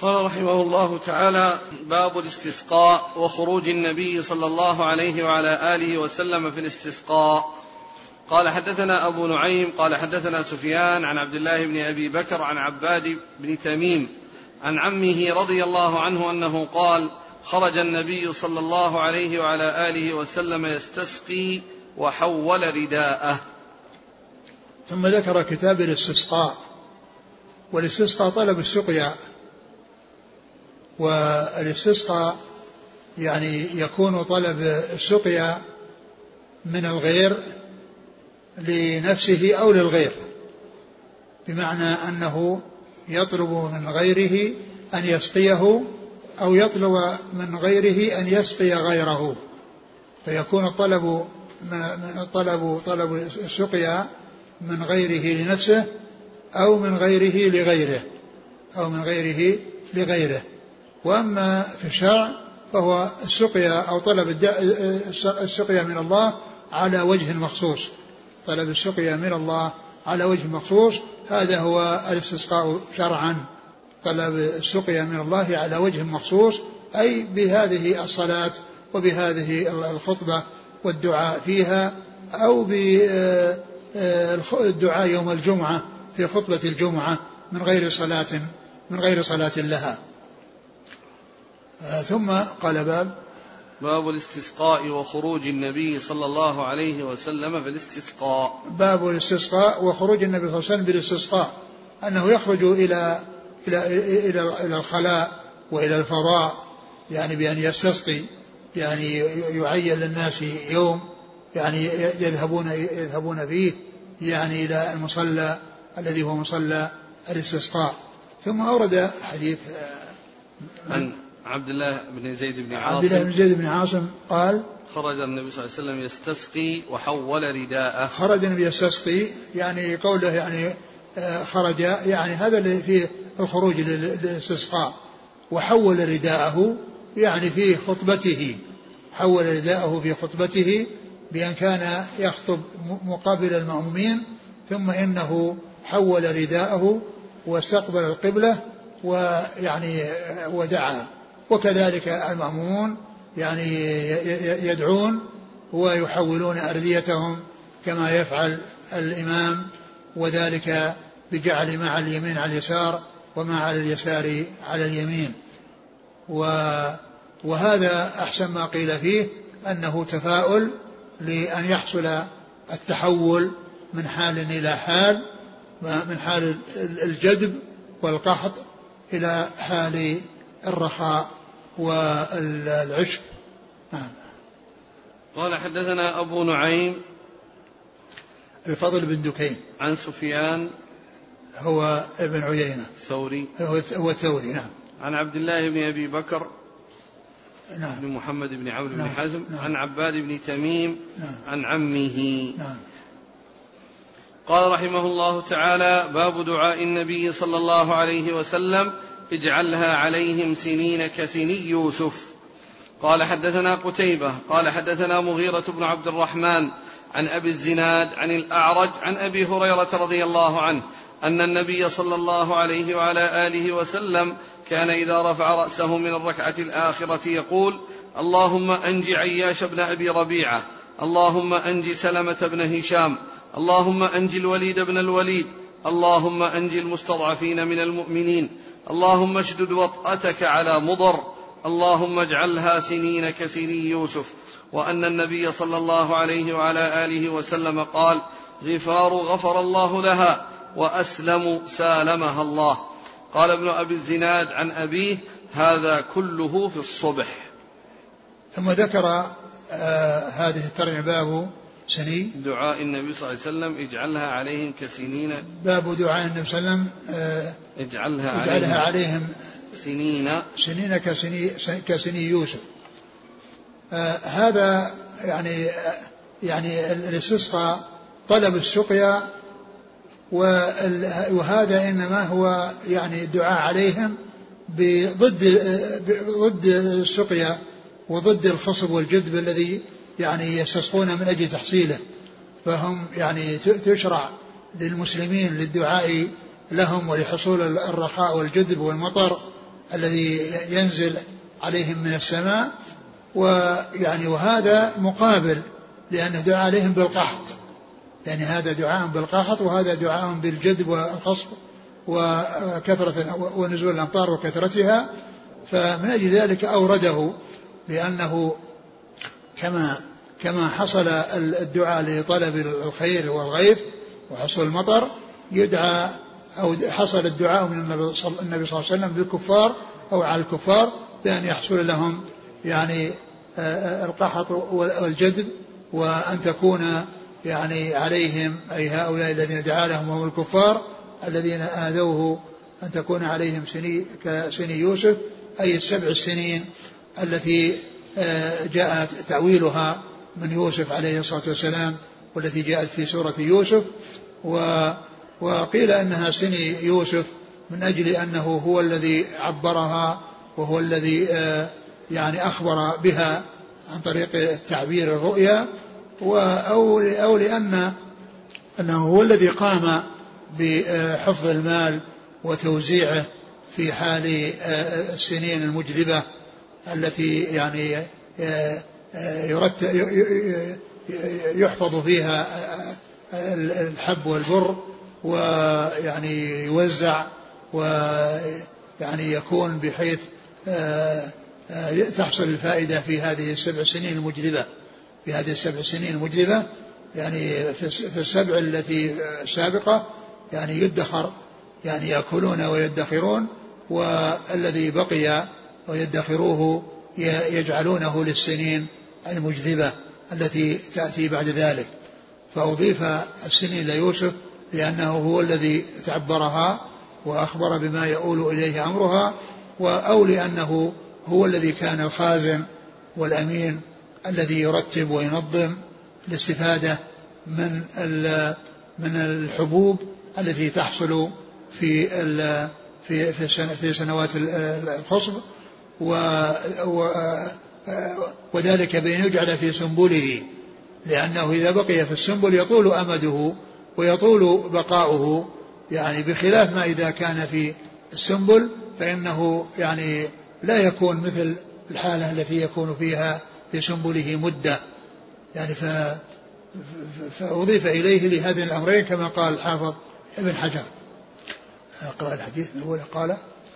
قال رحمه الله تعالى: باب الاستسقاء وخروج النبي صلى الله عليه وعلى آله وسلم في الاستسقاء. قال حدثنا أبو نعيم قال حدثنا سفيان عن عبد الله بن أبي بكر عن عباد بن تميم عن عمه رضي الله عنه أنه قال: خرج النبي صلى الله عليه وعلى آله وسلم يستسقي وحول رداءه. ثم ذكر كتاب الاستسقاء. والاستسقاء طلب السقيا، والاستسقاء يعني يكون طلب السقيا من الغير لنفسه أو للغير، بمعنى أنه يطلب من غيره أن يسقيه أو يطلب من غيره أن يسقي غيره، فيكون طلب السقيا من غيره لنفسه أو من غيره لغيره. وأما في الشرع فهو السقيا أو طلب السقيا من الله على وجه مخصوص، طلب السقيا من الله على وجه مخصوص، هذا هو الاستسقاء شرعا، طلب السقيا من الله على وجه مخصوص، أي بهذه الصلاة وبهذه الخطبة والدعاء فيها، أو بالدعاء يوم الجمعة في خطبة الجمعة من غير صلاة لها. ثم قال باب الاستسقاء وخروج النبي صلى الله عليه وسلم في الاستسقاء. باب الاستسقاء وخروج النبي صلى الله عليه وسلم بالاستسقاء، أنه يخرج إلى الخلاء وإلى الفضاء، يعني بأن يستسقي، يعني يعين للناس يوم يعني يذهبون فيه يعني إلى المصلى الذي هو مصلى الاستسقاء. ثم أورد حديث عن عبد الله بن زيد بن عاصم قال: خرج النبي صلى الله عليه وسلم يستسقي وحول رداءه. خرج النبي يستسقي، يعني قوله يعني خرج، يعني هذا اللي فيه الخروج للاستسقاء. وحول رداءه يعني في خطبته، حول رداءه في خطبته بأن كان يخطب مقابل المأمومين، ثم إنه حول رداءه واستقبل القبلة ويعني ودعا. وكذلك المأمومون يعني يدعون ويحولون أرديتهم كما يفعل الإمام، وذلك بجعل ما على اليمين على اليسار وما على اليسار على اليمين. وهذا أحسن ما قيل فيه، أنه تفاؤل لأن يحصل التحول من حال إلى حال، من حال الجدب والقحط إلى حال الرخاء والعشق. قال حدثنا أبو نعيم الفضل بن دكين عن سفيان هو ابن عيينة الثوري هو الثوري، نعم، عن عبد الله بن أبي بكر نعم بن محمد بن عمرو بن حزم نعم عن عباد بن تميم نعم عن عمه. نعم. قال رحمه الله تعالى: باب دعاء النبي صلى الله عليه وسلم: اجعلها عليهم سنين كسني يوسف. قال حدثنا قتيبة قال حدثنا مغيرة بن عبد الرحمن عن أبي الزناد عن الأعرج عن أبي هريرة رضي الله عنه أن النبي صلى الله عليه وعلى آله وسلم كان إذا رفع رأسه من الركعة الآخرة يقول: اللهم أنج عياش بن أبي ربيعة، اللهم أنج سلمة بن هشام، اللهم أنج الوليد بن الوليد، اللهم أنج المستضعفين من المؤمنين، اللهم اشدد وطأتك على مضر، اللهم اجعلها سنين كسني يوسف. وأن النبي صلى الله عليه وعلى آله وسلم قال: غفار غفر الله لها، وأسلم سالمها الله. قال ابن أبي الزناد عن أبيه: هذا كله في الصبح. ثم ذكر هذه الترجمة: باب سني دعاء النبي صلى الله عليه وسلم: اجعلها عليهم كسنين. باب دعاء النبي صلى الله عليه وسلم: اجعلها عليهم سنين كسني يوسف. هذا يعني الاستسقاء طلب السقيا، وهذا إنما هو يعني الدعاء عليهم ضد السقيا وضد الخصب والجدب الذي يعني يستسقون من أجل تحصيله. فهم يعني تشرع للمسلمين للدعاء لهم ولحصول الرخاء والجدب والمطر الذي ينزل عليهم من السماء، ويعني وهذا مقابل لأنه دعا عليهم بالقحط، يعني هذا دعاء بالقحط وهذا دعاء بالجدب والخصب وكثرة ونزول الأمطار وكثرتها. فمن أجل ذلك أورده بأنه كما حصل الدعاء لطلب الخير والغيث وحصل المطر يدعى أو حصل الدعاء من النبي صلى الله عليه وسلم بالكفار أو على الكفار بأن يحصل لهم يعني القحط والجدب، وأن تكون يعني عليهم أي هؤلاء الذين دعا لهم وهم الكفار الذين آذوه أن تكون عليهم كسني يوسف، أي 7 سنين التي جاءت تأويلها من يوسف عليه الصلاة والسلام والتي جاءت في سورة يوسف. وقيل أنها سني يوسف من أجل أنه هو الذي عبرها وهو الذي يعني أخبر بها عن طريق التعبير الرؤيا، أو لأنه هو الذي قام بحفظ المال وتوزيعه في حال السنين المجذبة التي يعني يحفظ فيها الحب والبر ويعني يوزع ويعني يكون بحيث تحصل الفائدة في هذه 7 سنين المجذبة، في هذه 7 سنين المجذبة يعني في 7 التي السابقة يعني يدخر، يعني يأكلون ويدخرون، والذي بقي ويدخروه يجعلونه للسنين المجذبة التي تأتي بعد ذلك. فأضيف السنين ليوسف لأنه هو الذي تعبرها وأخبر بما يؤول إليه أمرها، أو لأنه هو الذي كان الخازن والأمين الذي يرتب وينظم الاستفادة من الحبوب التي تحصل في سنوات الخصب، وذلك بأن يجعل في سنبله، لأنه إذا بقي في السنبل يطول أمده ويطول بقاؤه، يعني بخلاف ما إذا كان في السنبل فإنه يعني لا يكون مثل الحالة التي يكون فيها في سنبله مدة، يعني فأضيف إليه لهذين الأمرين كما قال الحافظ ابن حجر. أقرأ الحديث الأول. قال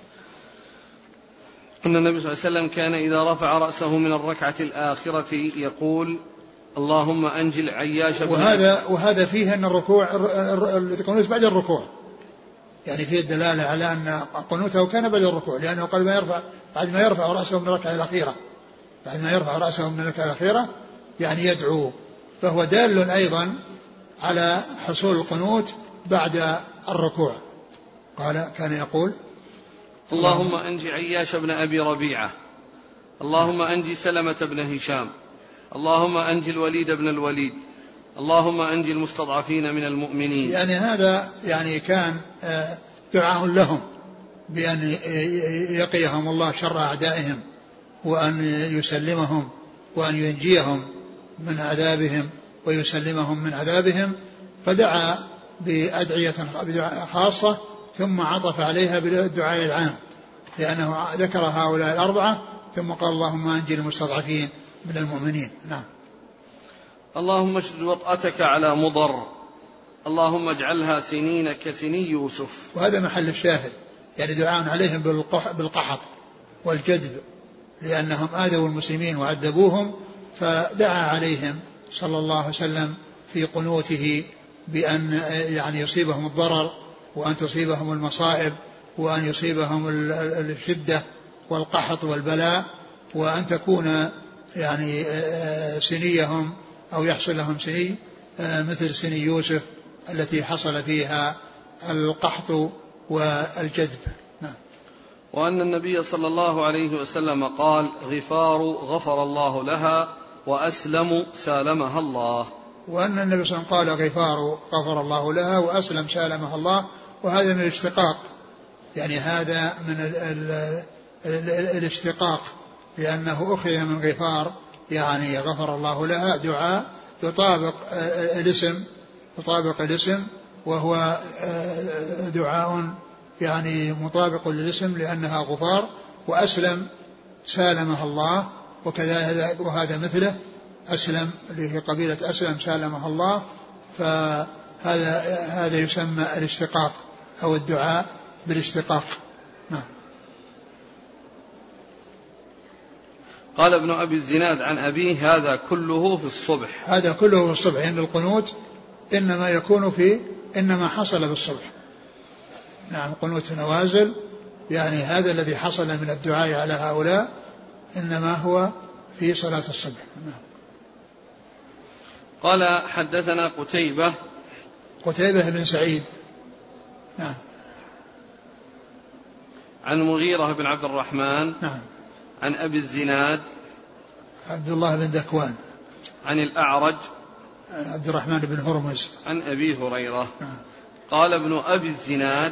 أن النبي صلى الله عليه وسلم كان إذا رفع رأسه من الركعة الآخرة يقول اللهم أنجل عياش. وهذا فيه أن القنوت بعد الركوع، يعني فيه الدلالة على أن قنوته كان بعد الركوع، لأنه قال بعد ما يرفع رأسه من الركعة الأخيرة، بعد ما يرفع رأسه من الركعة الأخيرة يعني يدعو، فهو دال أيضا على حصول القنوت بعد الركوع. قال كان يقول اللهم أنجي عياش بن أبي ربيعة، اللهم أنجي سلمة بن هشام، اللهم أنجي الوليد بن الوليد، اللهم أنجي المستضعفين من المؤمنين. يعني هذا يعني كان دعاء لهم بأن يقيهم الله شر أعدائهم وأن يسلمهم وأن ينجيهم من عذابهم ويسلمهم من عذابهم، فدعا بأدعية خاصة ثم عطف عليها بالدعاء العام، لأنه ذكر هؤلاء 4 ثم قال اللهم أنجي المستضعفين من المؤمنين. نعم. اللهم اشدد وطأتك على مضر، اللهم اجعلها سنين كسني يوسف. وهذا محل الشاهد، يعني دعاء عليهم بالقحط والجدب لأنهم آذوا المسلمين وعذبوهم، فدعا عليهم صلى الله عليه وسلم في قنوته بأن يعني يصيبهم الضرر وأن تصيبهم المصائب وأن يصيبهم الشدة والقحط والبلاء، وأن تكون يعني سنيهم أو يحصل لهم سني مثل سني يوسف التي حصل فيها القحط والجدب. نعم. وأن النبي صلى الله عليه وسلم قال غفار غفر الله لها وأسلم سالمها الله. وأن النبي صلى الله عليه وسلم قال غفار غفر الله لها وأسلم سالمها الله، وهذا من الاشتقاق، يعني هذا من الاشتقاق لأنه أخذ من غفار يعني غفر الله لها دعاء يطابق الاسم وهو دعاء يعني مطابق للاسم لأنها غفار، وأسلم سالمها الله، وهذا مثله أسلم اللي هي قبيلة أسلم سالمها الله، فهذا يسمى الاشتقاق أو الدعاء بالاشتقاق. نعم. قال ابن أبي الزناد عن أبيه هذا كله في الصبح. هذا كله في الصبح، يعني القنوت إنما يكون إنما حصل بالصبح. نعم، قنوت نوازل يعني هذا الذي حصل من الدعاء على هؤلاء إنما هو في صلاة الصبح. نعم. قال حدثنا قتيبة بن سعيد. نعم. عن مغيرة بن عبد الرحمن. نعم. عن أبي الزناد عبد الله بن ذكوان. عن الأعرج عبد الرحمن بن هرمز. عن أبي هريرة. نعم. قال ابن أبي الزناد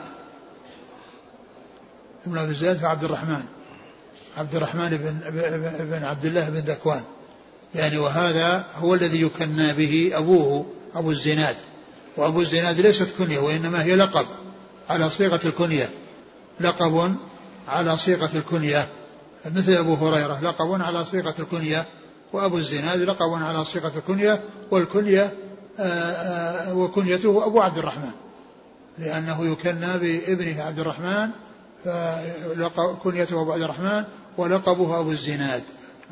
ابن أبي الزناد عبد الرحمن بن عبد الله بن ذكوان يعني، وهذا هو الذي يكنى به أبوه أبو الزناد، وأبو الزناد ليست كنية وإنما هي لقب على صيغة الكنية، لقب على صيغة الكنية، مثل أبو هريرة لقب على صيغة الكنية، وأبو الزناد لقب على صيغة الكنية، والكنية وكنيته أبو عبد الرحمن لأنه يكنى بابنه عبد الرحمن، فكنيته أبو عبد الرحمن ولقبه أبو الزناد.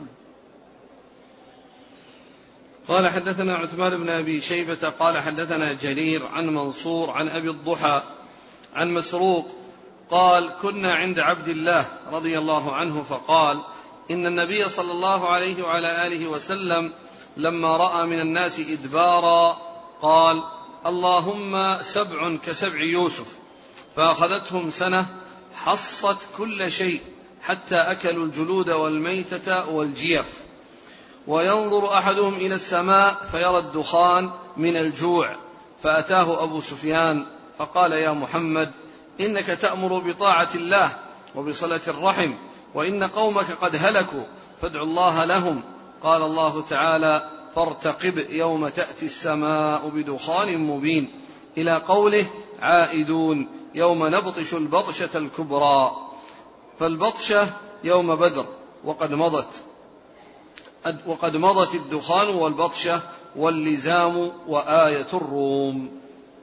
قال حدثنا عثمان بن أبي شيبة قال حدثنا جرير عن منصور عن أبي الضحى عن مسروق قال كنا عند عبد الله رضي الله عنه فقال إن النبي صلى الله عليه وعلى آله وسلم لما رأى من الناس إدبارا قال اللهم 7 كسبع يوسف، فأخذتهم سنة حصت كل شيء حتى أكلوا الجلود والميتة والجيف، وينظر أحدهم إلى السماء فيرى الدخان من الجوع، فأتاه أبو سفيان فقال يا محمد إنك تأمر بطاعة الله وبصلة الرحم، وإن قومك قد هلكوا فادعوا الله لهم. قال الله تعالى فارتقب يوم تأتي السماء بدخان مبين إلى قوله عائدون يوم نبطش البطشة الكبرى، فالبطشة يوم بدر وقد مضت الدخان والبطشة واللزام وآية الروم.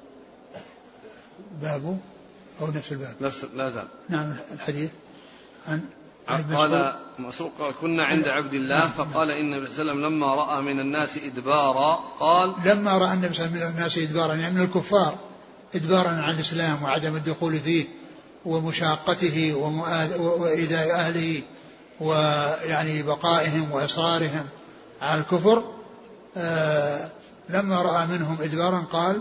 بابه أو نفس الباب؟ لا زال. نعم. الحديث عن قال مسروق كنا عند عبد الله فقال إن النبي صلى الله عليه وسلم لما رأى من الناس إدبارا قال لما رأى النبي صلى الله عليه وسلم من الناس إدبارا يعني من الكفار إدبارا عن الإسلام وعدم الدخول فيه ومشاقته وإيذاء أهله ويعني بقائهم وإصرارهم على الكفر، لما رأى منهم إدبارا قال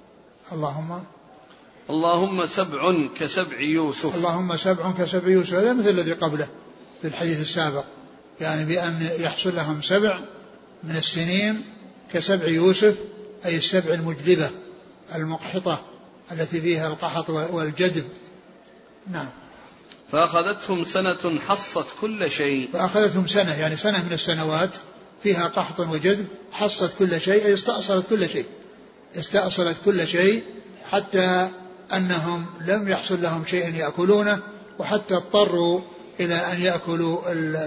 اللهم 7 كسبع يوسف. اللهم 7 كسبع يوسف، هذا مثل الذي قبله في الحديث السابق، يعني بأن يحصل لهم 7 من السنين كسبع يوسف، أي 7 المجذبة المقحطة التي فيها القحط والجدب. نعم. فأخذتهم سنة حصت كل شيء. فأخذتهم سنة يعني سنة من السنوات فيها قحط وجدب، حصت كل شيء أي استأصلت كل شيء حتى أنهم لم يحصل لهم شيء يأكلونه، وحتى اضطروا إلى أن يأكلوا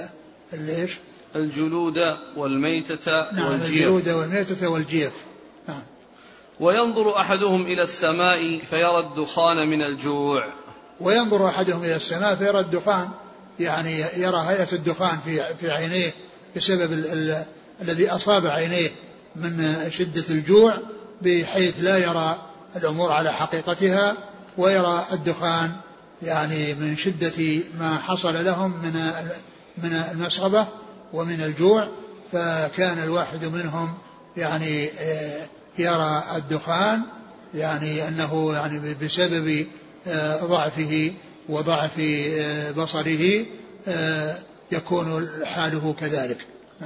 الجلود والميتة. نعم. الجلود والميتة والجيف. نعم. وينظر أحدهم إلى السماء فيرى الدخان من الجوع. وينظر أحدهم إلى السماء فيرى الدخان، يعني يرى هيئة الدخان في عينيه بسبب الذي أصاب عينيه من شدة الجوع، بحيث لا يرى الأمور على حقيقتها، ويرى الدخان يعني من شدة ما حصل لهم من المسغبة ومن الجوع، فكان الواحد منهم يعني يرى الدخان، يعني أنه يعني بسبب ضعفه وضعف بصره يكون حاله كذلك.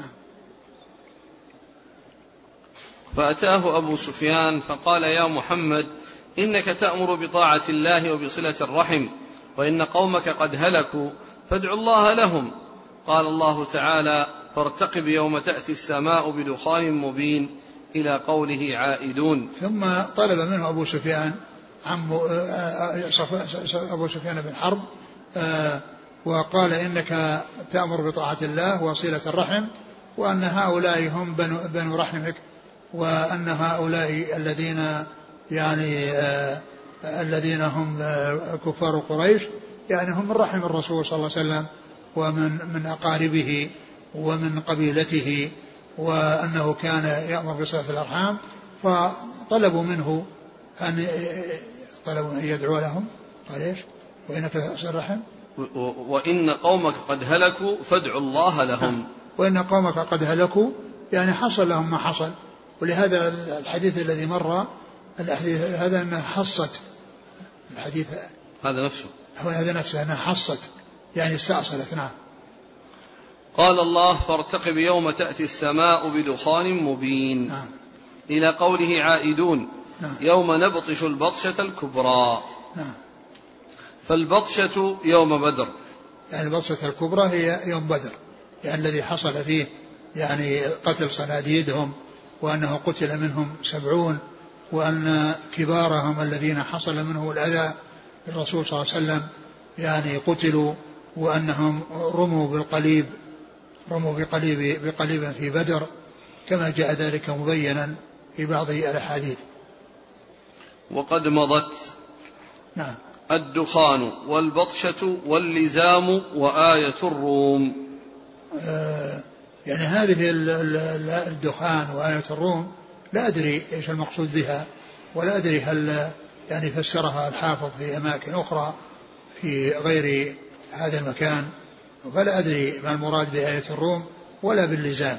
فأتاه أبو سفيان فقال يا محمد إنك تأمر بطاعة الله وبصلة الرحم، وإن قومك قد هلكوا فادعوا الله لهم. قال الله تعالى فارتقب يوم تأتي السماء بدخان مبين إلى قوله عائدون. ثم طلب منه أبو سفيان عم أبو سفيان بن حرب، وقال إنك تأمر بطاعة الله وصلة الرحم، وأن هؤلاء هم بنو رحمك، وأن هؤلاء الذين يعني الذين هم كفار قريش يعني هم من رحم الرسول صلى الله عليه وسلم ومن أقاربه ومن قبيلته، وأنه كان يأمر بصلة الأرحام، فطلبوا منه أن يدعو لهم. قال إيش؟ وإنك تصل الرحم وإن قومك قد هلكوا فادعوا الله لهم. وإن قومك قد هلكوا يعني حصل لهم ما حصل. ولهذا الحديث الذي مر الحديث هذا أنها حصت، الحديث هذا نفسه أنها حصت يعني استأصلت. نعم. قال الله فارتقب يوم تأتي السماء بدخان مبين. نعم. إلى قوله عائدون. نعم. يوم نبطش البطشة الكبرى. نعم. فالبطشة يوم بدر، يعني البطشة الكبرى هي يوم بدر، يعني الذي حصل فيه يعني قتل صناديدهم، وأنه قتل منهم 70، وأن كبارهم الذين حصل منهم الأذى الرسول صلى الله عليه وسلم يعني قتلوا، وأنهم رموا بقليب في بدر، كما جاء ذلك مبينا في بعض الأحاديث. وقد مضت. نعم. الدخان والبطشة واللزام وآية الروم. يعني هذه الدخان وآية الروم لا أدري إيش المقصود بها، ولا أدري هل يعني فسرها الحافظ في أماكن أخرى في غير هذا المكان، فلا أدري ما المراد بآية الروم ولا باللزام.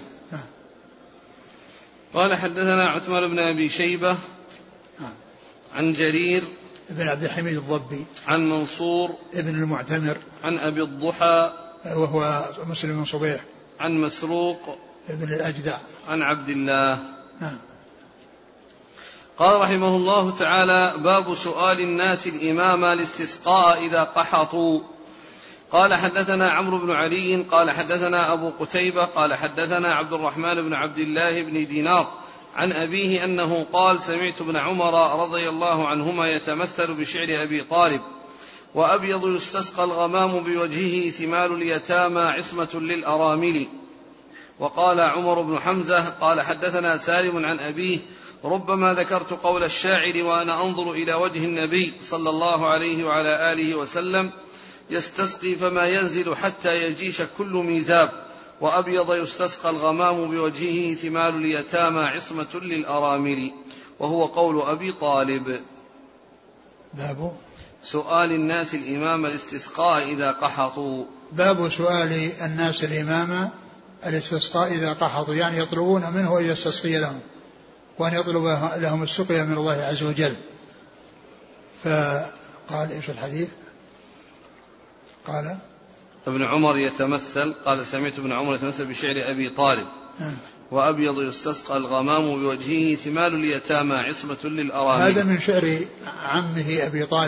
قال حدثنا عثمان بن أبي شيبة عن جرير ابن عبد الحميد الضبي عن منصور ابن المعتمر عن أبي الضحى وهو مسلم بن صبيح عن مسروق ابن الأجدع عن عبد الله. نعم. قال رحمه الله تعالى باب سؤال الناس الإمام الاستسقاء إذا قحطوا. قال حدثنا عمرو بن علي قال حدثنا أبو قتيبة قال حدثنا عبد الرحمن بن عبد الله بن دينار عن أبيه أنه قال سمعت ابن عمر رضي الله عنهما يتمثل بشعر أبي طالب وأبيض يستسقى الغمام بوجهه ثمال اليتامى عصمة للأرامل. وقال عمر بن حمزة قال حدثنا سالم عن أبيه ربما ذكرت قول الشاعر وأنا أنظر إلى وجه النبي صلى الله عليه وعلى آله وسلم يستسقي فما ينزل حتى يجيش كل ميزاب وأبيض يستسقى الغمام بوجهه ثمال اليتامى عصمة للأرامل، وهو قول أبي طالب. باب سؤال الناس الإمام الاستسقاء إذا قحطوا. باب سؤال الناس الإمام الاستسقاء إذا قحطوا، يعني يطلبون منه أن يستسقي لهم وأن يطلب لهم السقيا من الله عز وجل. فقال إيش الحديث؟ قال ابن عمر يتمثل قال سمعت ابن عمر يتمثل بشعر أبي طالب وأبيض يستسقى الغمام بوجهه ثمال اليتامى عصمة للأرامل. هذا من شعر عمه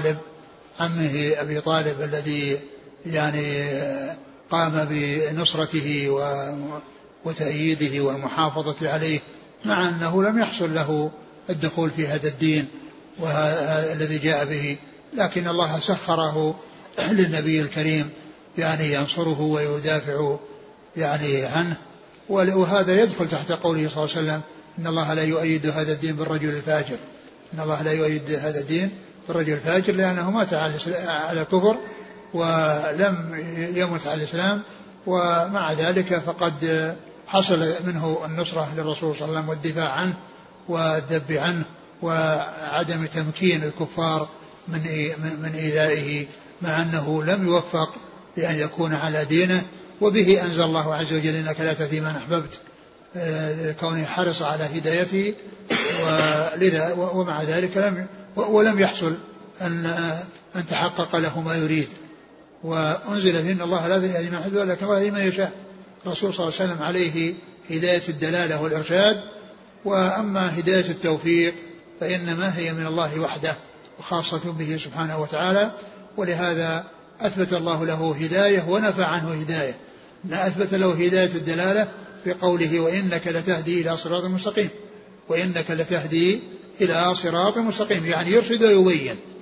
أبي طالب الذي يعني قام بنصرته وتأييده والمحافظة عليه، مع أنه لم يحصل له الدخول في هذا الدين الذي جاء به، لكن الله سخره للنبي الكريم يعني ينصره ويدافع يعني عنه. وهذا يدخل تحت قوله صلى الله عليه وسلم إن الله لا يؤيد هذا الدين بالرجل الفاجر، إن الله لا يؤيد هذا الدين بالرجل الفاجر، لأنه مات على الكفر ولم يمت على الإسلام، ومع ذلك فقد حصل منه النصرة للرسول صلى الله عليه وسلم والدفاع عنه والذب عنه وعدم تمكين الكفار من إيذائه، مع أنه لم يوفق بأن يكون على دينه. وبه أنزل الله عز وجل إنك لا تهدي من أحببت، كونه حرص على هدايته، ولذا ومع ذلك ولم يحصل أن تحقق له ما يريد. وأنزل فيه إن الله لا يهدي من أحببت ولكن الله يهدي من يشاء. الرسول صلى الله عليه وسلم عليه هداية الدلالة والإرشاد، وأما هداية التوفيق فإنما هي من الله وحده وخاصة به سبحانه وتعالى. ولهذا أثبت الله له هداية ونفى عنه هداية. أثبت له هداية الدلالة في قوله وإنك لتهدي إلى صراط مستقيم، وإنك لتهدي إلى صراط مستقيم، يعني يرشد ويبين.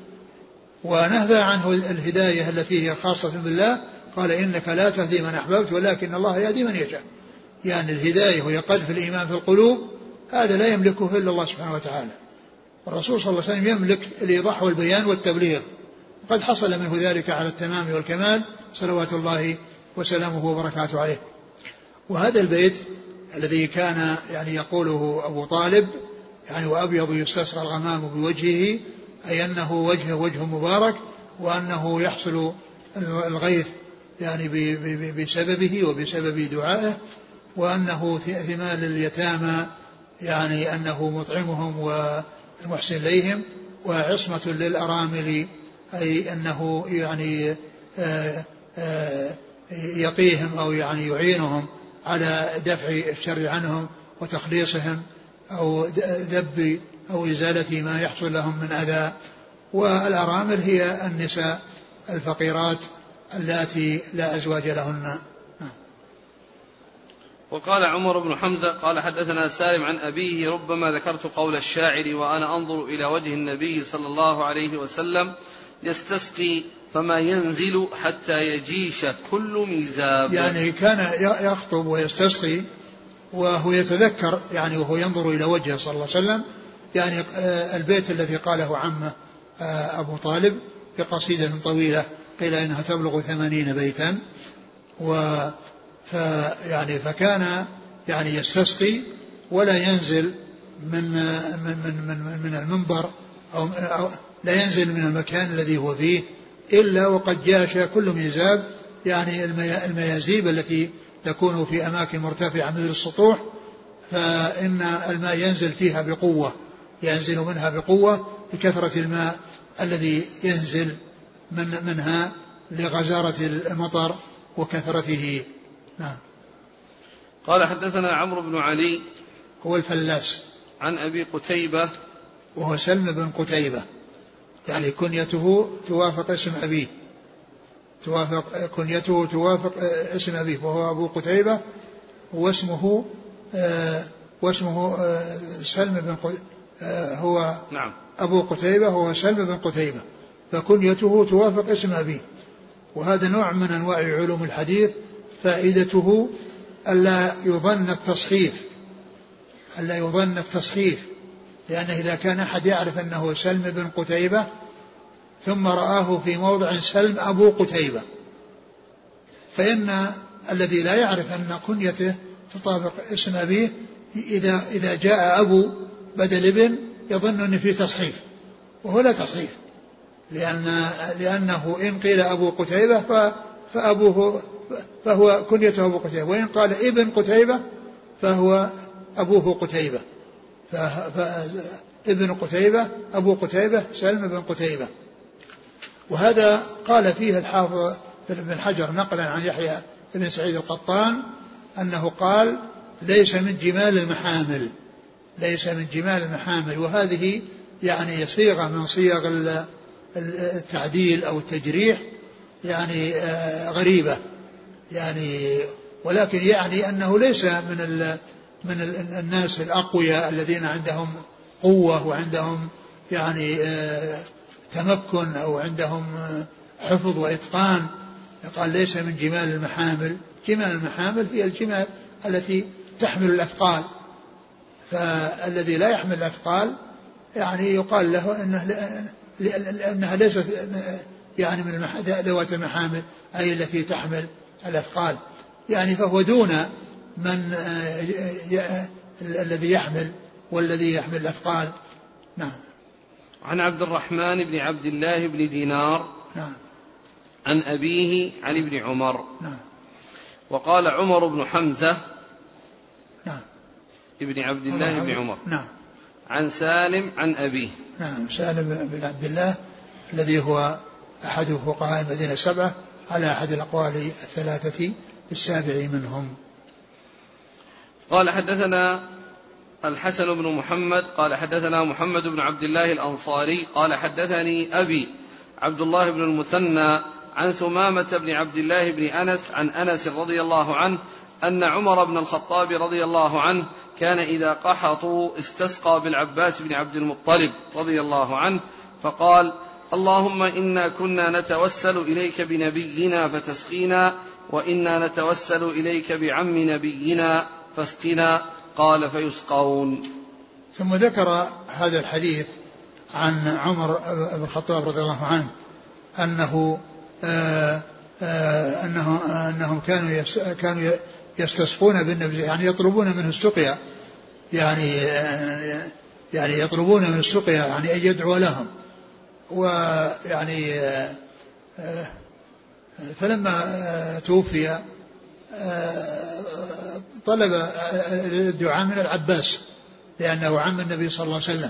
ونهى عنه الهداية التي هي خاصة بالله، قال إنك لا تهدي من أحببت ولكن الله يهدي من يشاء. يعني الهداية وهي قذف الإيمان في القلوب هذا لا يملكه إلا الله سبحانه وتعالى. الرسول صلى الله عليه وسلم يملك الإيضاح والبيان والتبليغ، وقد حصل منه ذلك على التمام والكمال صلوات الله وسلامه وبركاته عليه. وهذا البيت الذي كان يعني يقوله أبو طالب يعني وأبيض يستسقى الغمام بوجهه، أي أنه وجه مبارك، وأنه يحصل الغيث يعني بسببه وبسبب دعائه، وأنه ثمال اليتامى يعني أنه مطعمهم والمحسن إليهم، وعصمة للأرامل أي أنه يعني يقيهم أو يعني يعينهم على دفع الشر عنهم وتخليصهم أو ذب أو إزالة ما يحصل لهم من أذى. والأرامل هي النساء الفقيرات اللاتي لا أزواج لهن. وقال عمر بن حمزة قال حدثنا سالم عن أبيه ربما ذكرت قول الشاعر وأنا أنظر إلى وجه النبي صلى الله عليه وسلم يستسقي فما ينزل حتى يجيش كل ميزاب. يعني كان يخطب ويستسقي وهو يتذكر يعني وهو ينظر إلى وجهه صلى الله عليه وسلم، يعني البيت الذي قاله عمه أبو طالب بقصيدة طويلة قيل إنها تبلغ 80 بيتا. فكان يعني يستسقي ولا ينزل من المنبر أو لا ينزل من المكان الذي هو فيه إلا وقد جاش كل ميزاب، يعني الميازيب التي تكون في أماكن مرتفعة مثل السطوح، فإن الماء ينزل فيها بقوة، ينزل منها بقوة بكثرة الماء الذي ينزل منها لغزارة المطر وكثرته. نعم. قال حدثنا عمرو بن علي هو الفلاس عن أبي قتيبة وهو سلم بن قتيبة، يعني كنيته توافق اسم أبيه، كنيته توافق اسم أبيه وهو أبو قتيبة، واسمه سلم بن هو نعم أبو قتيبة هو سلم بن قتيبة، فكنيته توافق اسم أبيه. وهذا نوع من أنواع علوم الحديث فائدته ألا يظن التصحيف، لأنه إذا كان أحد يعرف أنه سلم بن قتيبة ثم رآه في موضع سلم أبو قتيبة، فإن الذي لا يعرف أن كنيته تطابق اسم أبيه إذا جاء أبو بدل ابن يظن أن فيه تصحيف، وهو لا تصحيف، لأنه إن قيل أبو قتيبة فهو كنيته أبو قتيبة، وإن قال ابن قتيبة فهو أبوه قتيبة، ابن قتيبة أبو قتيبة سلم بن قتيبة. وهذا قال فيه الحافظ بن حجر نقلا عن يحيى بن سعيد القطان أنه قال ليس من جمال المحامل، وهذه يعني صيغة من صيغ التعديل أو التجريح يعني غريبة، يعني ولكن يعني أنه ليس من الناس الأقوياء الذين عندهم قوة وعندهم يعني تمكن أو عندهم حفظ وإتقان. قال ليس من جمال المحامل. جمال المحامل هي الجمال التي تحمل الأثقال، فالذي لا يحمل الأثقال يعني يقال له أنها ليست يعني من ذوات المحامل أي التي تحمل الأثقال، يعني فهو دون من الذي يحمل والذي يحمل الأثقال. نعم. عن عبد الرحمن بن عبد الله بن دينار نعم. عن أبيه عن ابن عمر. نعم. وقال عمر بن حمزة نعم. ابن عبد الله بن عمر. نعم. عن سالم عن أبيه. نعم. سالم بن عبد الله الذي هو أحد فقهاء المدينة السبعة على أحد الأقوال الثلاثة السابع منهم. قال حدثنا الحسن بن محمد قال حدثنا محمد بن عبد الله الأنصاري قال حدثني أبي عبد الله بن المثنى عن ثمامة بن عبد الله بن أنس عن أنس رضي الله عنه أن عمر بن الخطاب رضي الله عنه كان إذا قحطوا استسقى بالعباس بن عبد المطلب رضي الله عنه فقال اللهم إنا كنا نتوسل إليك بنبينا فتسقينا، وإنا نتوسل إليك بعم نبينا فاسقنا. قال فيسقون. ثم ذكر هذا الحديث عن عمر بن الخطاب رضي الله عنه أنهم كانوا يستسقون بالنبي، يعني يطلبون منه السقيا، يعني يطلبون من السقيا يعني أن يدعو لهم. ويعني فلما توفي طلب الدعاء من العباس لأنه عم النبي صلى الله عليه وسلم،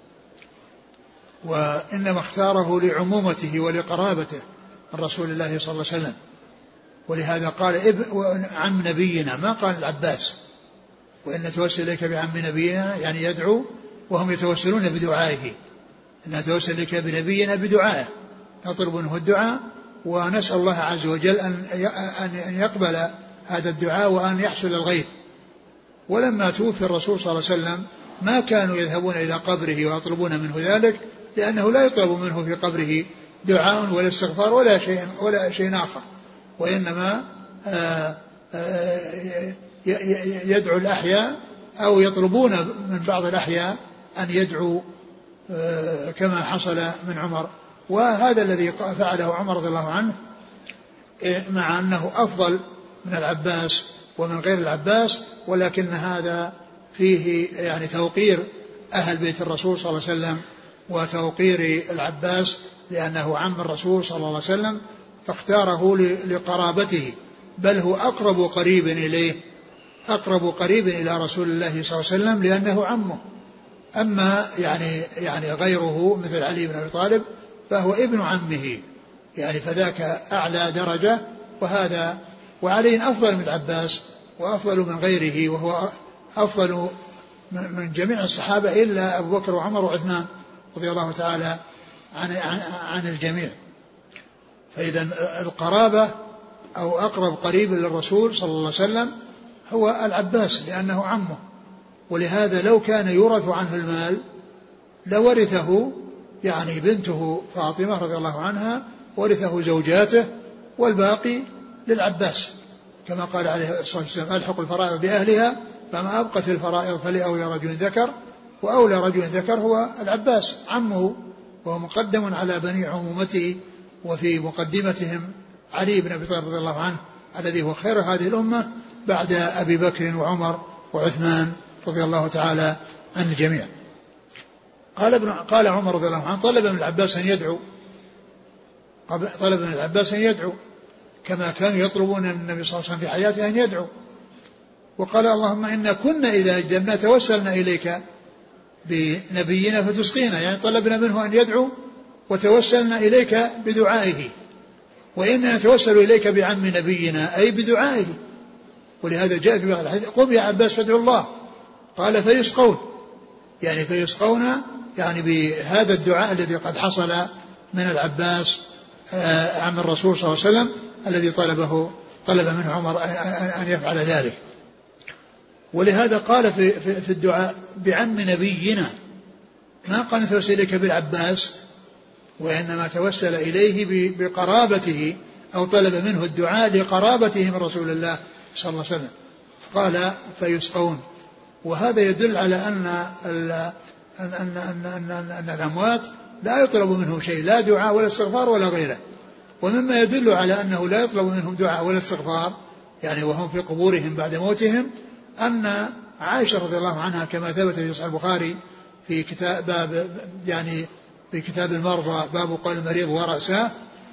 وإنما اختاره لعمومته ولقرابته من رسول الله صلى الله عليه وسلم، ولهذا قال عم نبينا، ما قال العباس. وإن نتوسل إليك بعم نبينا يعني يدعو، وهم يتوسلون بدعائه، إن نتوسل إليك بنبينا بدعائه، نطلب منه الدعاء ونسأل الله عز وجل أن يقبل هذا الدعاء وأن يحصل الغيث. ولما توفي الرسول صلى الله عليه وسلم ما كانوا يذهبون إلى قبره ويطلبون منه ذلك، لأنه لا يطلب منه في قبره دعاء ولا استغفار ولا شيء آخر، وإنما يدعو الأحياء أو يطلبون من بعض الأحياء أن يدعو كما حصل من عمر. وهذا الذي فعله عمر رضي الله عنه، مع أنه أفضل من العباس ومن غير العباس، ولكن هذا فيه يعني توقير أهل بيت الرسول صلى الله عليه وسلم وتوقير العباس، لأنه عم الرسول صلى الله عليه وسلم فاختاره لقرابته، بل هو أقرب قريب إليه، أقرب قريب إلى رسول الله صلى الله عليه وسلم لأنه عمه. أما يعني غيره مثل علي بن أبي طالب فهو ابن عمه، يعني فذاك أعلى درجة، وهذا وعلي أفضل من العباس وأفضل من غيره، وهو أفضل من جميع الصحابة إلا أبو بكر وعمر وعثمان رضي الله تعالى عن الجميع. فإذا القرابة أو أقرب قريب للرسول صلى الله عليه وسلم هو العباس لأنه عمه، ولهذا لو كان يورث عنه المال لورثه يعني بنته فاطمة رضي الله عنها، ورثه زوجاته والباقي للعباس، كما قال عليه الصلاة والسلام: ألحق الفرائض بأهلها فما أبقت الفرائض فلأولى رجل ذكر، وأولى رجل ذكر هو العباس عمه، وهو مقدم على بني عمومته، وفي مقدمتهم علي بن أبي طالب رضي الله عنه الذي هو خير هذه الأمة بعد أبي بكر وعمر وعثمان رضي الله تعالى عن الجميع. قال عمر رضي الله عنه: طلب من العباس أن يدعو كما كانوا يطلبون النبي صلى الله عليه وسلم في حياته أن يدعو، وقال: اللهم إنا كنا إذا أجدبنا توسلنا إليك بنبينا فتسقينا، يعني طلبنا منه أن يدعو وتوسلنا إليك بدعائه، وإننا نتوسل إليك بعم نبينا أي بدعائه. ولهذا جاء في بعض الحديث: قم يا عباس فادعوا الله. قال: فيسقون، يعني فيسقون يعني بهذا الدعاء الذي قد حصل من العباس عم الرسول صلى الله عليه وسلم الذي طلب منه عمر أن يفعل ذلك. ولهذا قال في الدعاء بعم نبينا، ما قال نتوسل إليك بالعباس، وإنما توسل إليه بقرابته أو طلب منه الدعاء لقرابته من رسول الله صلى الله عليه وسلم. قال: فيسقون. وهذا يدل على أن الأموات لا يطلب منهم شيء، لا دعاء ولا استغفار ولا غيره. ومما يدل على أنه لا يطلب منهم دعاء ولا استغفار يعني وهم في قبورهم بعد موتهم، أن عائشة رضي الله عنها كما ثبت في صحيح البخاري في كتاب المرضى باب قول المريض ورأساه،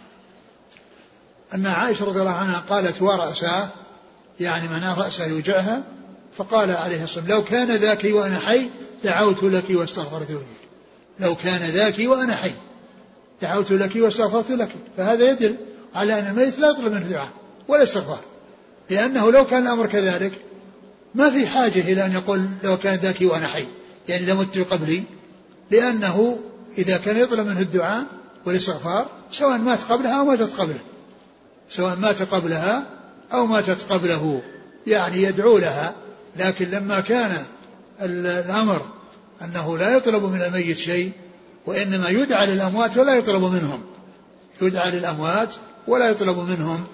أن عائشة رضي الله عنها قالت ورأساه، يعني معناه رأسه يوجعها، فقال عليه الصلاة والسلام: لو كان ذاك وأنا حي دعوت لك واستغفرت لك. لو كان ذاك وأنا حي دعوت لك واستغفرت لك. فهذا يدل على أن الميت لا يطلب منه دعاء ولا استغفار، لأنه لو كان الأمر كذلك ما في حاجة إلى أن يقول لو كان ذاك وأنا حي، يعني لمت قبلي، لأنه إذا كان يطلب منه الدعاء والاستغفار سواء مات قبلها أو ماتت قبله، سواء مات قبلها أو ماتت قبله، يعني يدعو لها. لكن لما كان الأمر أنه لا يطلب من الميت شيء وإنما يدعى للأموات ولا يطلب منهم، يدعى للأموات ولا يطلب منهم.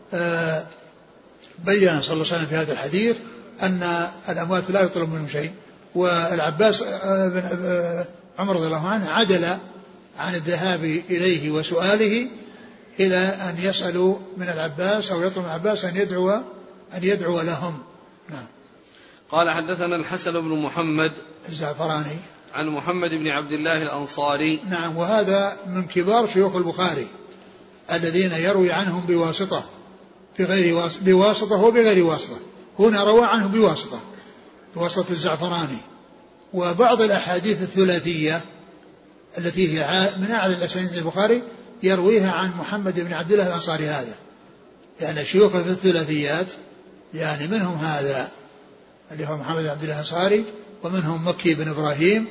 بين صلى الله عليه وسلم في هذا الحديث أن الأموات لا يطلب منهم شيء. والعباس بن عمر رضي الله عنه عدل عن الذهاب إليه وسؤاله إلى أن يسألوا من العباس أو يطلب من العباس أن يدعو لهم. نعم. قال حدثنا الحسن بن محمد الزعفراني عن محمد بن عبد الله الأنصاري. نعم. وهذا من كبار شيوخ البخاري الذين يروي عنهم بواسطة بواسطة وبغير واسطة. هنا روى عنه بواسطة الزعفراني. وبعض الأحاديث الثلاثية التي هي من أعلى الأسانيد البخاري يرويها عن محمد بن عبد الله الأنصاري هذا، يعني شيوخه في الثلاثيات يعني منهم هذا اللي هو محمد بن عبد الله الأنصاري، ومنهم مكي بن إبراهيم،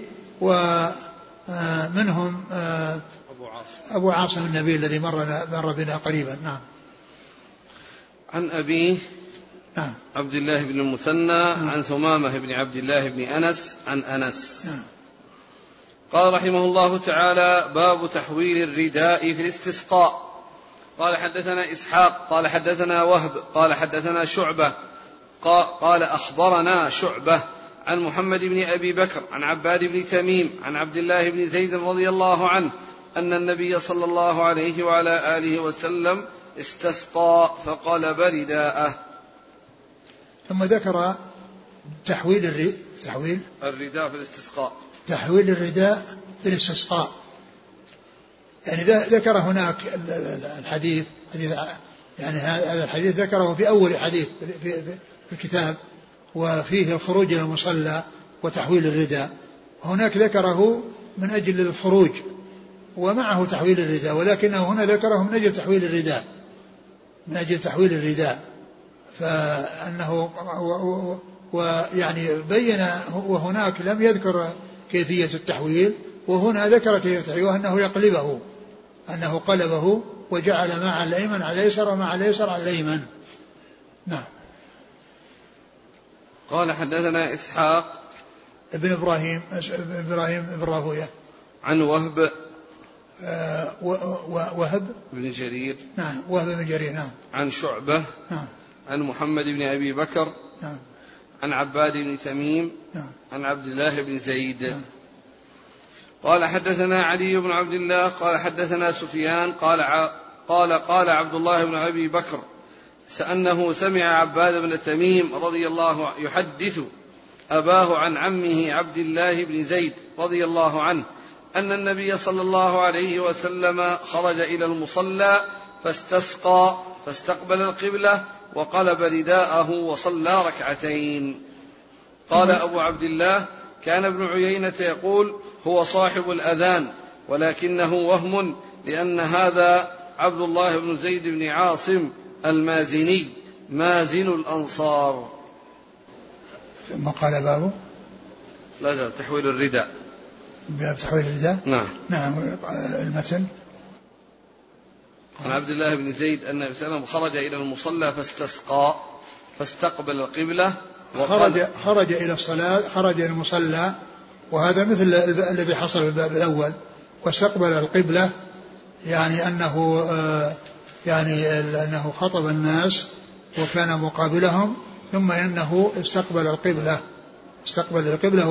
ومنهم أبو عاصم النبيل الذي مر بنا قريبا. نعم. عن أبيه نعم. عبد الله بن المثنى عن ثمامة بن عبد الله بن أنس عن أنس. نعم. قال رحمه الله تعالى: باب تحويل الرداء في الاستسقاء. قال حدثنا إسحاق قال حدثنا وهب قال حدثنا شعبة قال أخبرنا شعبة عن محمد بن أبي بكر عن عباد بن تميم عن عبد الله بن زيد رضي الله عنه أن النبي صلى الله عليه وعلى آله وسلم استسقى فقلب رداءه. ثم ذكر تحويل الرداء في الاستسقاء، تحويل الرداء في الاستسقاء. يعني ذكر هناك الحديث يعني هذا الحديث ذكره في أول حديث في الكتاب، وفيه الخروج إلى المصلى وتحويل الرداء. هناك ذكره من أجل الخروج ومعه تحويل الرداء، ولكنه هنا ذكره من أجل تحويل الرداء، فأنه ويعني بين، وهناك لم يذكر كيفية التحويل، وهنا ذكر كيفية التحويل، وأنه يقلبه، أنه قلبه وجعل مع الأيمن على اليسر ومع اليسر على الأيمن. نعم. قال حدثنا إسحاق ابن إبراهيم بن راهوية عن وهب وهب بن جرير. نعم. وهب بن جرير. نعم. عن شعبة. نعم. عن محمد بن أبي بكر. نعم. عن عباد بن تميم. نعم. عن عبد الله بن زيد. نعم. قال حدثنا علي بن عبد الله قال حدثنا سفيان قال عبد الله بن أبي بكر أنه سمع عباد بن تميم رضي الله عنه يحدث أباه عن عمه عبد الله بن زيد رضي الله عنه أن النبي صلى الله عليه وسلم خرج إلى المصلى فاستسقى فاستقبل القبلة وقلب رداءه وصلى ركعتين. قال أبو عبد الله: كان ابن عيينة يقول: هو صاحب الأذان، ولكنه وهم، لأن هذا عبد الله بن زيد بن عاصم المازني مازن الأنصار. ثم قال بابه لا زال تحويل الرداء. باب تحويل الرداء. نعم. نعم. المتن عن عبد الله بن زيد أن النبي صلى الله عليه وسلم خرج إلى المصلى فاستسقى فاستقبل القبلة خرج إلى الصلاة، خرج إلى المصلى، وهذا مثل الذي حصل في الباب الأول، واستقبل القبلة، يعني أنه خطب الناس وكان مقابلهم، ثم أنه استقبل القبلة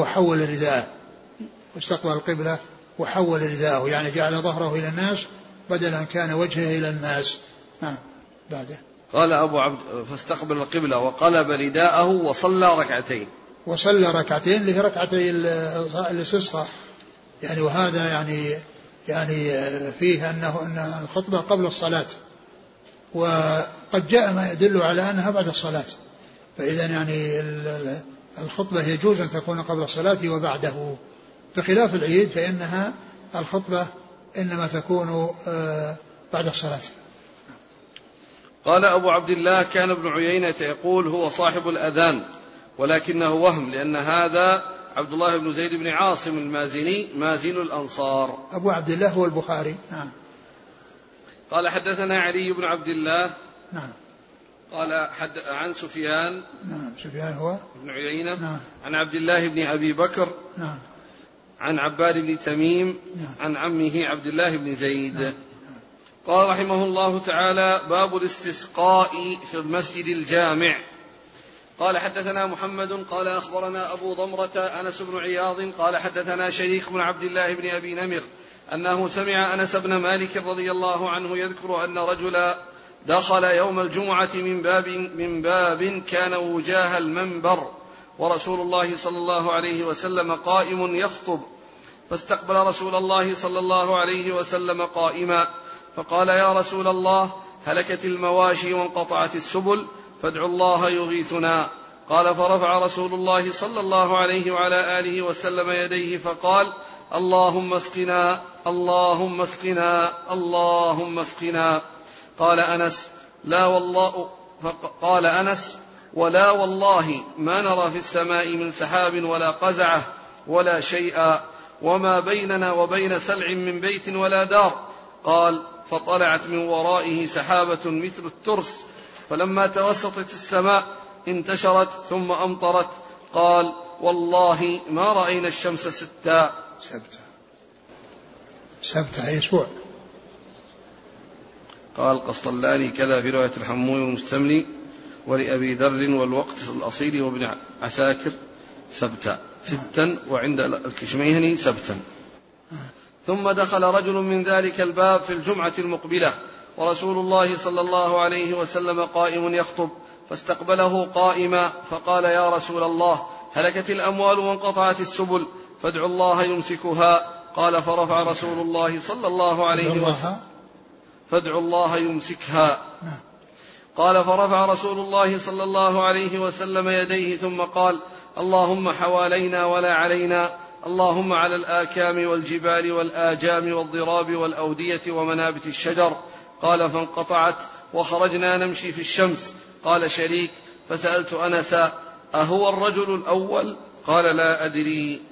وحول رداءه، يعني جعل ظهره إلى الناس بدل أن كان وجهه إلى الناس. بعده قال أبو عبد فاستقبل القبلة وقلب رداءه وصلى ركعتين اللي هي ركعتي الاستسقاء، يعني وهذا يعني فيه أن الخطبة قبل الصلاة، وقد جاء ما يدل على أنها بعد الصلاة، فإذا يعني الخطبة يجوز أن تكون قبل الصلاة وبعده، بخلاف العيد فإنها الخطبة إنما تكون بعد الصلاة. قال أبو عبد الله: كان ابن عيينة يقول: هو صاحب الأذان، ولكنه وهم، لأن هذا عبد الله بن زيد بن عاصم المازني مازن الأنصار. أبو عبد الله هو البخاري. نعم. قال حدثنا علي بن عبد الله. نعم. قال عن سفيان. نعم. سفيان هو ابن عيينة. نعم. عن عبد الله بن أبي بكر. نعم. عن عباد بن تميم عن عمه عبد الله بن زيد. قال رحمه الله تعالى: باب الاستسقاء في المسجد الجامع. قال حدثنا محمد قال أخبرنا أبو ضمرة أنس بن عياض قال حدثنا شريك بن عبد الله بن أبي نمر أنه سمع أنس بن مالك رضي الله عنه يذكر أن رجلا دخل يوم الجمعة من باب كان وجاه المنبر، ورسول الله صلى الله عليه وسلم قائم يخطب، فاستقبل رسول الله صلى الله عليه وسلم قائما، فقال: يا رسول الله، هلكت المواشي وانقطعت السبل، فادعوا الله يغيثنا. قال: فرفع رسول الله صلى الله عليه وعلى آله وسلم يديه فقال: اللهم اسقنا اللهم اسقنا اللهم اسقنا. قال أنس: ولا والله ما نرى في السماء من سحاب ولا قزعة ولا شيئا، وما بيننا وبين سلع من بيت ولا دار. قال: فطلعت من ورائه سحابة مثل الترس، فلما توسطت السماء انتشرت ثم أمطرت. قال: والله ما رأينا الشمس سبتة أي أسبوع. قال قسطلاني كذا في رواية الحموي والمستملي، ولأبي ذر والوقت الأصيل وابن عساكر ستا، وعند الكشميهني سبتا. ثم دخل رجل من ذلك الباب في الجمعة المقبلة، ورسول الله صلى الله عليه وسلم قائم يخطب، فاستقبله قائما، فقال: يا رسول الله، هلكت الأموال وانقطعت السبل، فادعوا الله يمسكها. قال: فرفع رسول الله صلى الله عليه وسلم فادعوا الله يمسكها. قال: فرفع رسول الله صلى الله عليه وسلم يديه ثم قال: اللهم حوالينا ولا علينا، اللهم على الآكام والجبال والآجام والضراب والأودية ومنابت الشجر. قال: فانقطعت وخرجنا نمشي في الشمس. قال شريك: فسألت أنسا: أهو الرجل الأول؟ قال: لا أدري.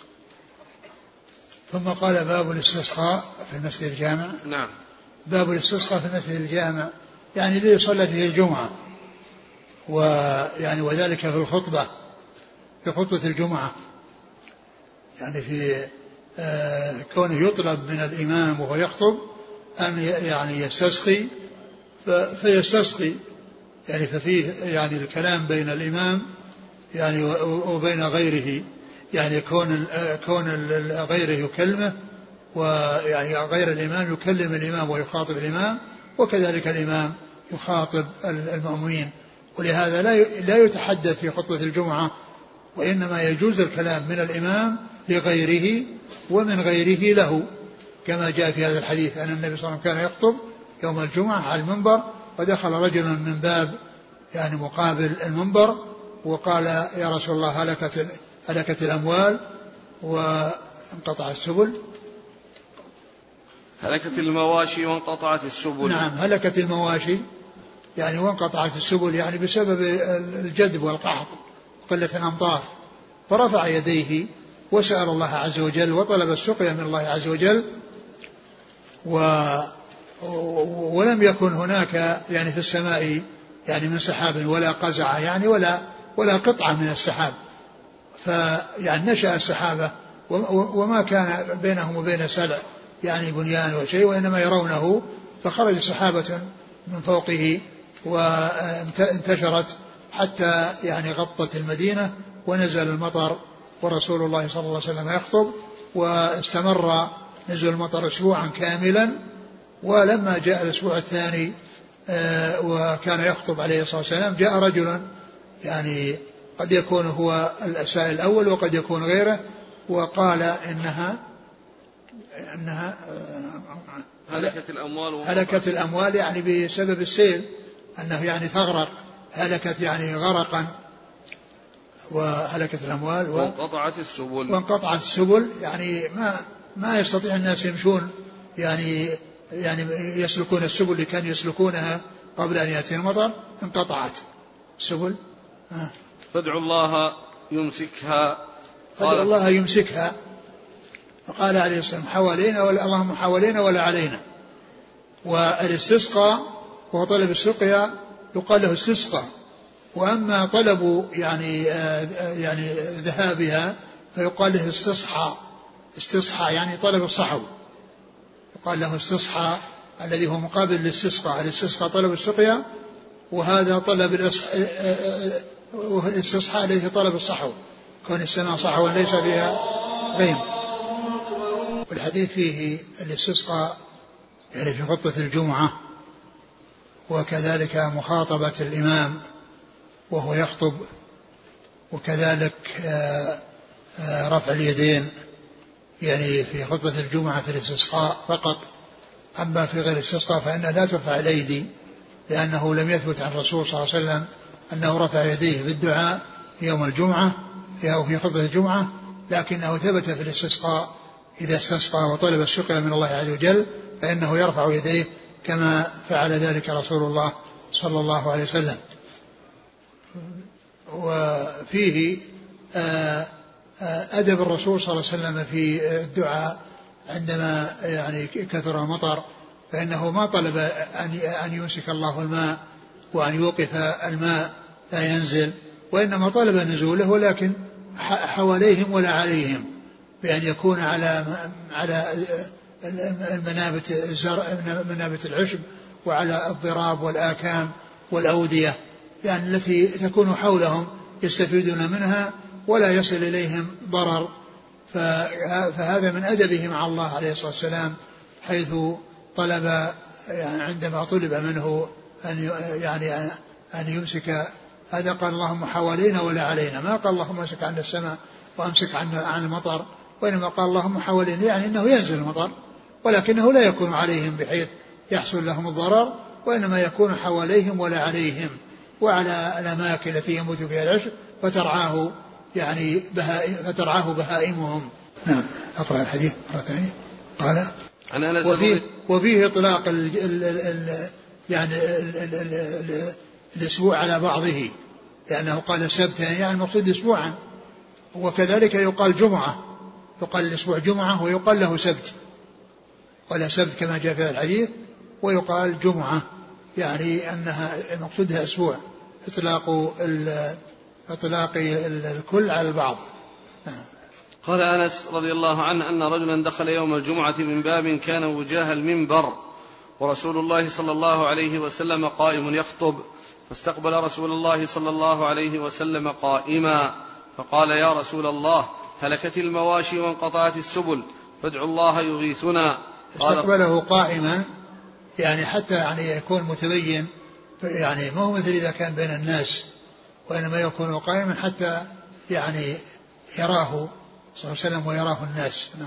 ثم قال: باب الاستسقاء في المسجد الجامع. نعم. باب الاستسقاء في المسجد الجامع يعني ليصلى فيه الجمعة، ويعني وذلك في خطبة الجمعة، يعني في كونه يطلب من الإمام وهو يخطب أن يعني يستسقي فيستسقي، يعني ففيه يعني الكلام بين الإمام يعني وبين غيره، يعني كون غيره يكلمه، ويعني غير الإمام يكلم الإمام ويخاطب الإمام، وكذلك الإمام يخاطب المأمومين. ولهذا لا يتحدث في خطبة الجمعة، وإنما يجوز الكلام من الإمام لغيره ومن غيره له، كما جاء في هذا الحديث أن النبي صلى الله عليه وسلم كان يخطب يوم الجمعة على المنبر، ودخل رجل من باب يعني مقابل المنبر وقال: يا رسول الله، هلكت الأموال وانقطع السبل. هلكت المواشي وانقطعت السبل. نعم، هلكت المواشي يعني وانقطعت السبل، يعني بسبب الجدب والقحط وقلة الأمطار. فرفع يديه وسأل الله عز وجل وطلب السقيا من الله عز وجل، ولم يكن هناك يعني في السماء يعني من سحاب ولا قزعة يعني ولا قطعة من السحاب، فيعني نشأ السحابة وما كان بينهم وبين سلع يعني بنيان وشيء، وإنما يرونه، فخرج سحابة من فوقه وانتشرت حتى يعني غطت المدينة، ونزل المطر ورسول الله صلى الله عليه وسلم يخطب، واستمر نزل المطر أسبوعا كاملا. ولما جاء الأسبوع الثاني وكان يخطب عليه الصلاة والسلام، جاء رجل يعني قد يكون هو السائل الأول وقد يكون غيره، وقال إنها هلكت الأموال يعني بسبب السيل، أنه يعني تغرق، هلكت يعني غرقا، وهلكت الأموال وانقطعت السبل يعني ما يستطيع الناس يمشون يعني يسلكون السبل اللي كانوا يسلكونها قبل أن يأتي المطر، انقطعت السبل. فادعوا الله يمسكها. فقال عليه السلام: حوالينا اللهم حوالينا ولا علينا. والاستسقاء هو طلب السقيا يقال له استسقاء، وأما طلب يعني ذهابها فيقال له استصحى يعني طلب الصحو، يقال له استصحى الذي هو مقابل للاستسقاء. الاستسقاء طلب السقيا، وهذا طلب الاستصحاء الذي طلب الصحو، كون السماء صحوا ليس فيها غيم. والحديث فيه الاستسقاء يعني في خطبة الجمعة، وكذلك مخاطبة الإمام وهو يخطب، وكذلك رفع اليدين يعني في خطبة الجمعة في الاستسقاء فقط. أما في غير الاستسقاء فإنها لا ترفع الأيدي، لأنه لم يثبت عن الرسول صلى الله عليه وسلم أنه رفع يديه بالدعاء في يوم الجمعة أو في خطبة الجمعة، لكنه ثبت في الاستسقاء إذا استسقى وطلب السقيا من الله عز وجل فإنه يرفع يديه كما فعل ذلك رسول الله صلى الله عليه وسلم. وفيه أدب الرسول صلى الله عليه وسلم في الدعاء عندما يعني كثر المطر، فإنه ما طلب أن يمسك الله الماء وأن يوقف الماء لا ينزل، وإنما طلب نزوله، ولكن حواليهم ولا عليهم، بأن يكون على منابت العشب وعلى الضراب والآكام والأودية، يعني التي تكون حولهم يستفيدون منها ولا يصل إليهم ضرر. فهذا من أدبه مع الله عليه الصلاة والسلام، حيث طلب يعني عندما طلب منه أن يمسك، هذا قال اللهم حوالينا ولا علينا، ما قال اللهم امسك عن السماء وامسك عن المطر، وإنما قال اللهم حوالينا، يعني أنه ينزل المطر ولكنه لا يكون عليهم بحيث يحصل لهم الضرر، وإنما يكون حواليهم ولا عليهم وعلى الأماكن التي يموت فيها العشب فترعاه بهائمهم. نعم. أقرأ الحديث مرة ثانية. قال وفيه إطلاق الأسبوع على بعضه، لأنه قال سبتا يعني المقصود أسبوعا، وكذلك يقال جمعة، يقال الأسبوع جمعة ويقال له سبت، ولا سبت كما جاء في الحديث، ويقال جمعة يعني أنها مقصودها أسبوع، إطلاق الكل على البعض. قال أنس رضي الله عنه أن رجلا دخل يوم الجمعة من باب كان وجاه المنبر، ورسول الله صلى الله عليه وسلم قائم يخطب، فاستقبل رسول الله صلى الله عليه وسلم قائما، فقال يا رسول الله هلكت المواشي وانقطعت السبل فادعوا الله يغيثنا. استقبله قائما يعني حتى يعني يكون متبين، يعني ما هو مثل إذا كان بين الناس، وإنما يكون قائما حتى يعني يراه صلى الله عليه وسلم ويراه الناس. نعم.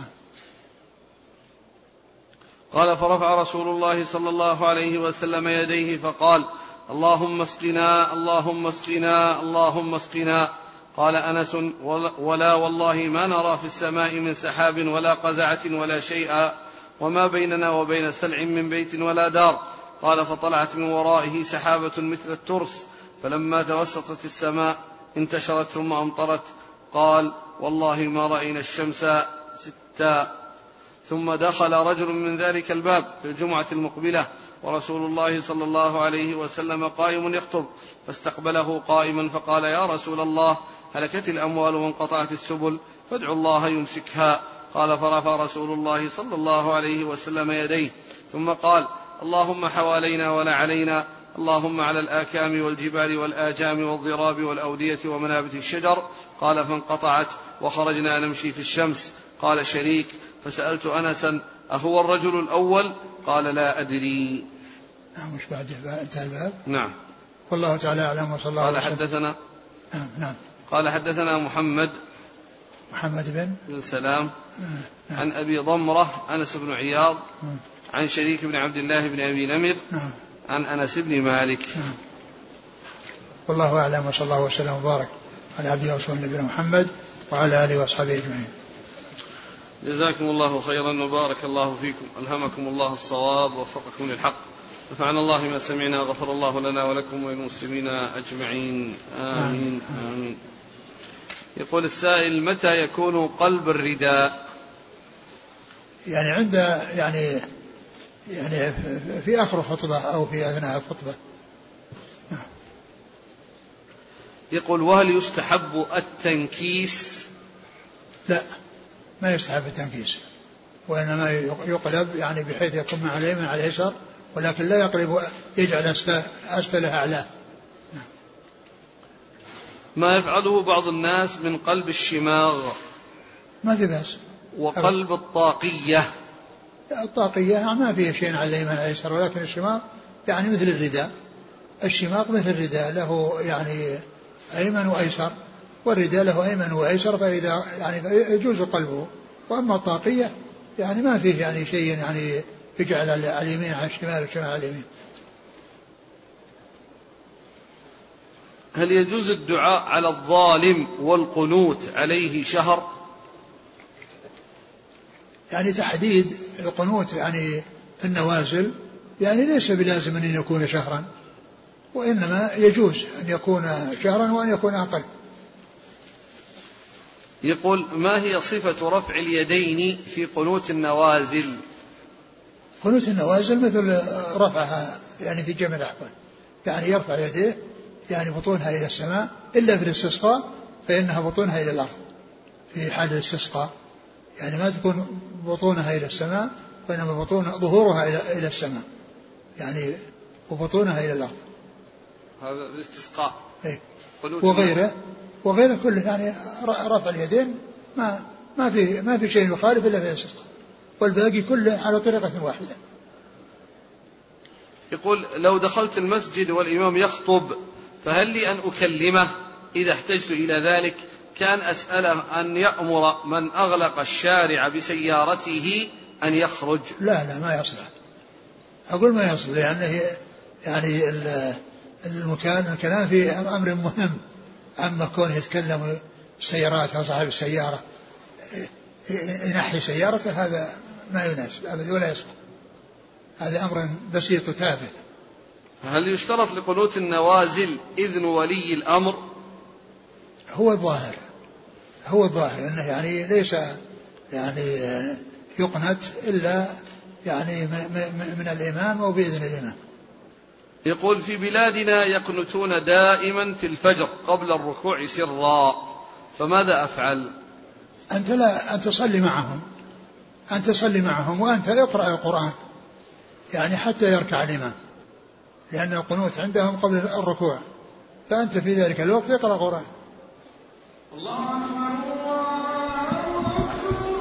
قال فرفع رسول الله صلى الله عليه وسلم يديه فقال اللهم اسقنا اللهم اسقنا اللهم اسقنا. قال أنس ولا والله ما نرى في السماء من سحاب ولا قزعة ولا شيئا، وما بيننا وبين سلع من بيت ولا دار. قال فطلعت من ورائه سحابة مثل الترس، فلما توسطت السماء انتشرت ثم أمطرت. قال والله ما رأينا الشمس ستا. ثم دخل رجل من ذلك الباب في الجمعة المقبلة ورسول الله صلى الله عليه وسلم قائم يخطب، فاستقبله قائما فقال يا رسول الله هلكت الأموال وانقطعت السبل فادعوا الله يمسكها. قال فرفع رسول الله صلى الله عليه وسلم يديه ثم قال اللهم حوالينا ولا علينا، اللهم على الآكام والجبال والآجام والضراب والأودية ومنابت الشجر. قال فانقطعت وخرجنا نمشي في الشمس. قال شريك فسألت أنسا أهو الرجل الأول؟ قال لا أدري. نعم. مش بعد انتهى الباب؟ نعم. والله تعالى أعلم. وصلى الله عليه وسلم. قال حدثنا نعم. قال حدثنا محمد بن سلام عن أبي ضمرة أنس بن عياض عن شريك بن عبد الله بن أبي نمر عن أنس بن مالك. والله أعلم. وصلى الله وسلم وبارك على عبده ورسوله نبينا محمد وعلى آله وأصحابه أجمعين. جزاكم الله خيرا وبارك الله فيكم، ألهمكم الله الصواب ووفقكم للحق، نفعنا الله ما سمعنا، غفر الله لنا ولكم وللمسلمين أجمعين، آمين آمين. يقول السائل متى يكون قلب الرداء؟ يعني عند يعني في آخر خطبة أو في أثناء الخطبة. يقول وهل يستحب التنكيس؟ لا، ما يستحب التنكيس، وإنما يقلب يعني بحيث يكون مع اليمين على اليسار، ولكن لا يقلب يجعل أسفلها أعلاه. ما يفعله بعض الناس من قلب الشماغ ما في بأس. وقلب الطاقية. الطاقية ما فيها شيء على اليمين على اليسار، ولكن الشماغ يعني مثل الرداء، الشماغ مثل الرداء له يعني أيمن وأيسر، والرداء له أيمن وأيسر، فإذا يعني يجوز قلبه. وأما الطاقية يعني ما فيه يعني شيء يعني يجعل على اليمين على الشمال والشمال على اليمين. هل يجوز الدعاء على الظالم والقنوت عليه شهر؟ يعني تحديد القنوت يعني في النوازل يعني ليس بلازم أن يكون شهرا، وإنما يجوز أن يكون شهرا وأن يكون أقل. يقول ما هي صفة رفع اليدين في قنوت النوازل؟ قنوت النوازل مثل رفعها يعني في جميع الأحوال، يعني يرفع يديه يعني بطونها إلى السماء، إلا في الاستسقاء فإنها بطونها إلى الأرض في حال الاستسقاء، يعني ما تكون بطونها إلى السماء، وإنما ظهورها إلى السماء يعني وبطونها إلى الأرض. هذا الاستسقاء. إيه. وغيره كله يعني رفع اليدين ما في شيء يخالف إلا في الاستسقاء، والباقي كله على طريقة واحدة. يقول لو دخلت المسجد والإمام يخطب فهل لي أن أكلمه إذا احتجت إلى ذلك؟ كان أسأله أن يأمر من أغلق الشارع بسيارته أن يخرج. لا ما يصلح، أقول ما يصلح، لأنه يعني الكلام في أمر مهم، أما كونه يتكلم السيارات أو صاحب السيارة ينحي سيارته هذا ما يناسب أبدا ولا يصلح، هذا أمر بسيط تافه. هل يشترط لقنوت النوازل إذن ولي الأمر؟ هو الظاهر أنه يعني ليس يعني يقنت إلا يعني من الإمام أو بإذن الإمام. يقول في بلادنا يقنتون دائما في الفجر قبل الركوع سرا، فماذا أفعل؟ أن تصلي معهم وأنت اقرأ القرآن يعني حتى يركع الإمام، لأن القنوت عندهم قبل الركوع، فأنت في ذلك الوقت اقرأ القرآن. الله أكبر الله أكبر.